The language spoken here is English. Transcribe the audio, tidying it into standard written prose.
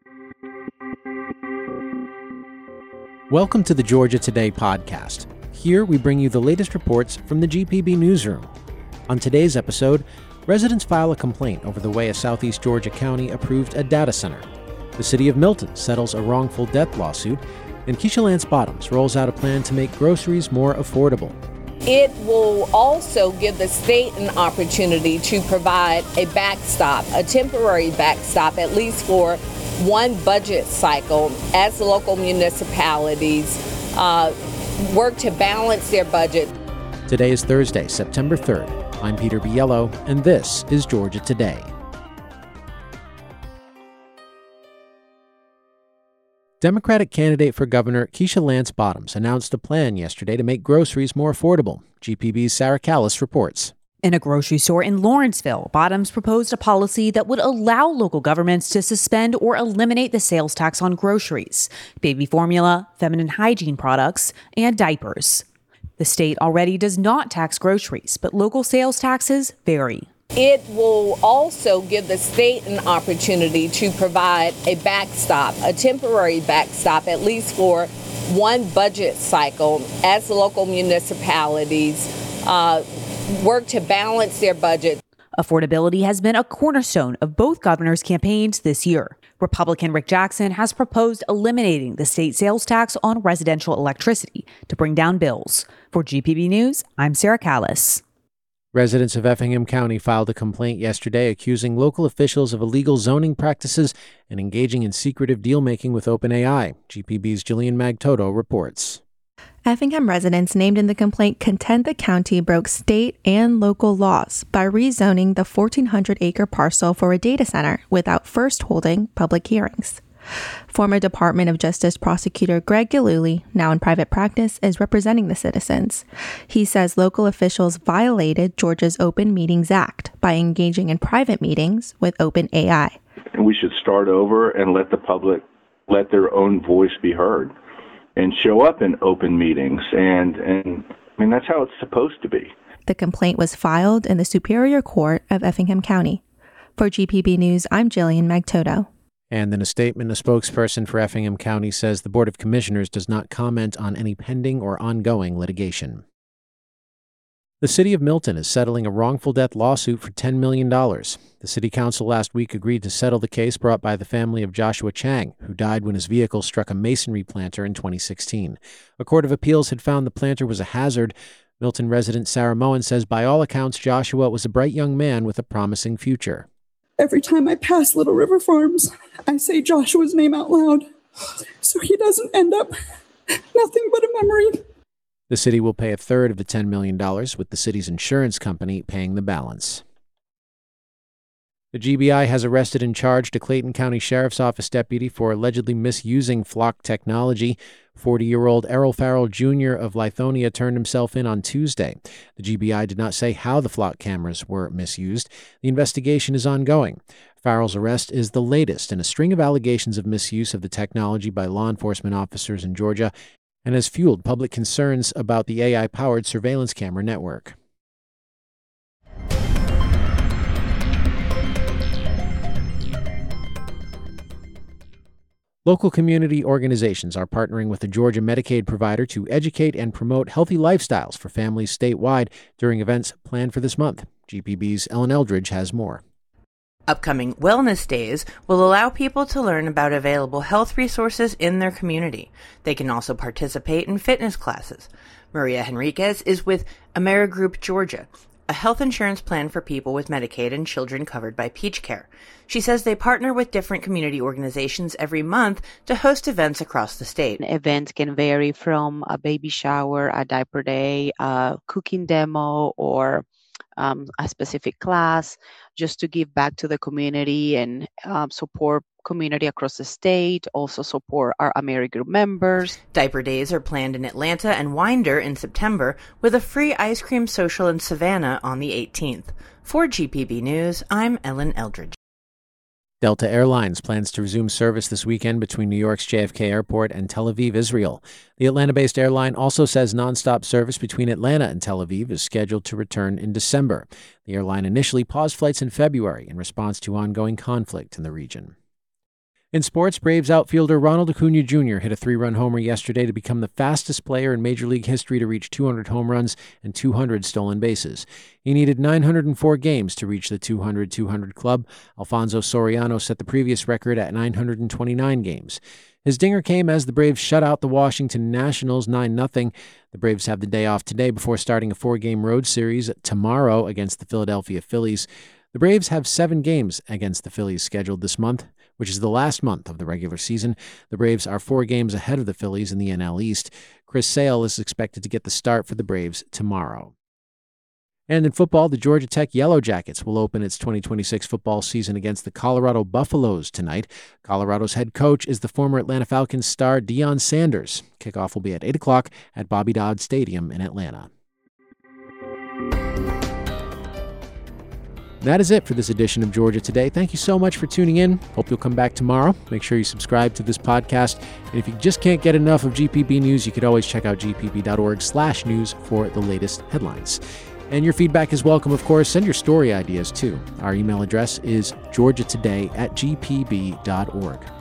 Welcome to the Georgia Today podcast. Here we bring you the latest reports from the GPB newsroom. On today's episode, residents file a complaint over the way a Southeast Georgia county approved a data center. The city of Milton settles a wrongful death lawsuit, and Keisha Lance Bottoms rolls out a plan to make groceries more affordable. It will also give the state an opportunity to provide a backstop, a temporary backstop, at least for one budget cycle as local municipalities work to balance their budget. Today is Thursday, September 3rd. I'm Peter Biello, and this is Georgia Today. Democratic candidate for governor Keisha Lance Bottoms announced a plan yesterday to make groceries more affordable. GPB's Sarah Callis reports. In a grocery store in Lawrenceville, Bottoms proposed a policy that would allow local governments to suspend or eliminate the sales tax on groceries, baby formula, feminine hygiene products, and diapers. The state already does not tax groceries, but local sales taxes vary. It will also give the state an opportunity to provide a backstop, a temporary backstop, at least for one budget cycle as local municipalities work to balance their budget. Affordability has been a cornerstone of both governors' campaigns this year. Republican Rick Jackson has proposed eliminating the state sales tax on residential electricity to bring down bills. For GPB News, I'm Sarah Callis. Residents of Effingham County filed a complaint yesterday accusing local officials of illegal zoning practices and engaging in secretive deal-making with OpenAI. GPB's Jillian Magtoto reports. Effingham residents named in the complaint contend the county broke state and local laws by rezoning the 1,400-acre parcel for a data center without first holding public hearings. Former Department of Justice prosecutor Greg Gillooly, now in private practice, is representing the citizens. He says local officials violated Georgia's Open Meetings Act by engaging in private meetings with OpenAI. And we should start over and let the public let their own voice be heard and show up in open meetings. And I mean, that's how it's supposed to be. The complaint was filed in the Superior Court of Effingham County. For GPB News, I'm Jillian Magtoto. And in a statement, a spokesperson for Effingham County says the Board of Commissioners does not comment on any pending or ongoing litigation. The city of Milton is settling a wrongful death lawsuit for $10 million. The city council last week agreed to settle the case brought by the family of Joshua Chang, who died when his vehicle struck a masonry planter in 2016. A court of appeals had found the planter was a hazard. Milton resident Sarah Moen says by all accounts, Joshua was a bright young man with a promising future. Every time I pass Little River Farms, I say Joshua's name out loud, so he doesn't end up nothing but a memory. The city will pay a third of the $10 million, with the city's insurance company paying the balance. The GBI has arrested and charged a Clayton County Sheriff's Office deputy for allegedly misusing flock technology. 40-year-old Errol Farrell Jr. of Lithonia turned himself in on Tuesday. The GBI did not say how the flock cameras were misused. The investigation is ongoing. Farrell's arrest is the latest in a string of allegations of misuse of the technology by law enforcement officers in Georgia and has fueled public concerns about the AI-powered surveillance camera network. Local community organizations are partnering with a Georgia Medicaid provider to educate and promote healthy lifestyles for families statewide during events planned for this month. GPB's Ellen Eldridge has more. Upcoming Wellness Days will allow people to learn about available health resources in their community. They can also participate in fitness classes. Maria Henriquez is with AmeriGroup Georgia, a health insurance plan for people with Medicaid and children covered by Peach Care. She says they partner with different community organizations every month to host events across the state. Events can vary from a baby shower, a diaper day, a cooking demo, or a specific class, just to give back to the community and support community across the state, also support our AmeriGroup members. Diaper Days are planned in Atlanta and Winder in September, with a free ice cream social in Savannah on the 18th. For GPB News, I'm Ellen Eldridge. Delta Airlines plans to resume service this weekend between New York's JFK Airport and Tel Aviv, Israel. The Atlanta-based airline also says nonstop service between Atlanta and Tel Aviv is scheduled to return in December. The airline initially paused flights in February in response to ongoing conflict in the region. In sports, Braves outfielder Ronald Acuna Jr. hit a 3-run homer yesterday to become the fastest player in Major League history to reach 200 home runs and 200 stolen bases. He needed 904 games to reach the 200-200 club. Alfonso Soriano set the previous record at 929 games. His dinger came as the Braves shut out the Washington Nationals 9-0. The Braves have the day off today before starting a 4-game road series tomorrow against the Philadelphia Phillies. The Braves have 7 games against the Phillies scheduled this month, which is the last month of the regular season. The Braves are 4 games ahead of the Phillies in the NL East. Chris Sale is expected to get the start for the Braves tomorrow. And in football, the Georgia Tech Yellow Jackets will open its 2026 football season against the Colorado Buffaloes tonight. Colorado's head coach is the former Atlanta Falcons star Deion Sanders. Kickoff will be at 8 o'clock at Bobby Dodd Stadium in Atlanta. That is it for this edition of Georgia Today. Thank you so much for tuning in. Hope you'll come back tomorrow. Make sure you subscribe to this podcast. And if you just can't get enough of GPB News, you could always check out gpb.org/news for the latest headlines. And your feedback is welcome, of course. Send your story ideas, too. Our email address is georgiatoday@gpb.org.